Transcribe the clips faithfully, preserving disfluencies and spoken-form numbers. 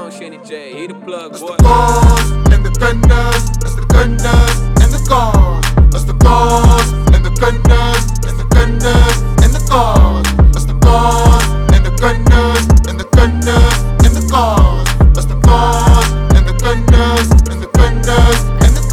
on, Shanny J. He the plug, That's boy. the cars and the gunners. That's the gunners and the cars. That's the cars and the gunners. And the gunners and the cars. That's the cars and the gunners. And the gunners and the cars. That's the cars and the gunners. And the gunners and the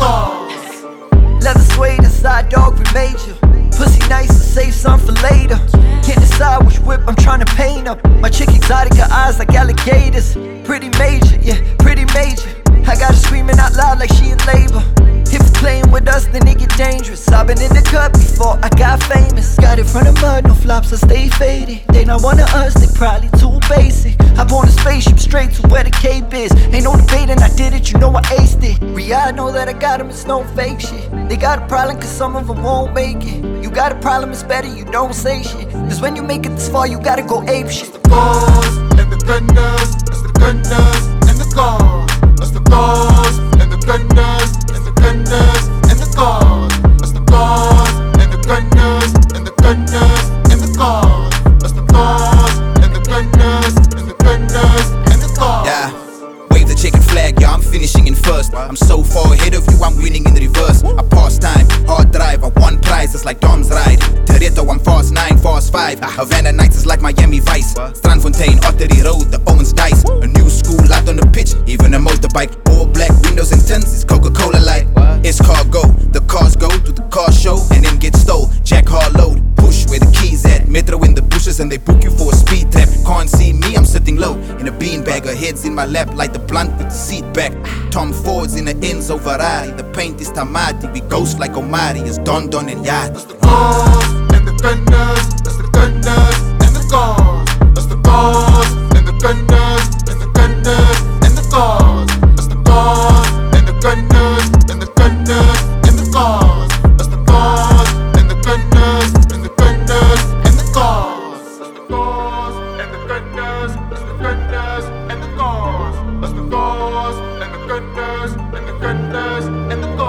cars. Leather suede inside, dog, we major. Pussy nice to save some for later. Can't decide which whip I'm tryna paint up. My chick exotic, her eyes like alligators. Pretty major, yeah, pretty major. I got her screaming out loud like she in labor. If you playing with us, then it get dangerous. I've been in the cut before I got famous. Got it from the mud, no flops, I stay faded. They not one of us, they probably too basic. Hop on a spaceship straight to where the cape is. Ain't no debating, I did it, you know I aced it. Riyadh know that I got them, it's no fake shit. They got a problem cause some of them won't make it. You got a problem, it's better you don't say shit. Cause when you make it this far, you gotta go ape shit. That's the cars and the gunners. That's the gunners and the cars. That's the cars and the gunners. And the gunners and the cars. That's the cars and the gunners. And the gunners and the cars. That's the cars and the gunners. And the gunners and the cars. Yeah, wave the chicken flag, yeah, I'm finishing in first. I'm so far ahead of you, I'm winning in reverse. I pass time, hard drive, I won prizes like Dom's ride. Toretto, I'm fast nine, fast five. Havana Nights is like Miami Vice. Strandfontein, Ottery Road, the Owens Dice. A new school out on the pitch, even a motorbike. All black windows and tints, it's Coca-Cola Light. It's cargo, the cars go to the car show and then get stole. Jack Harlow, push where the keys at. Metro in the bushes and they book you for a speed trap. Can't see me, I'm sitting low in a beanbag. Her head's in my lap like the blunt with the seat back. Tom Ford's in the Enzo Ferrari. The paint is Tamati, we ghost like Omari. It's Don Don and Yard. That's the cars and the gunners. That's the gunners and the cars. That's the cars and the gunners. And the gunners and the cars. That's the cars and the gunners. And the gunners and the cars. That's the cars and the gunners. And the gunners and the cars. That's the cars and the gunners. That's the gunners and the cars. That's the cars and the gunners. And the gunners and the cars.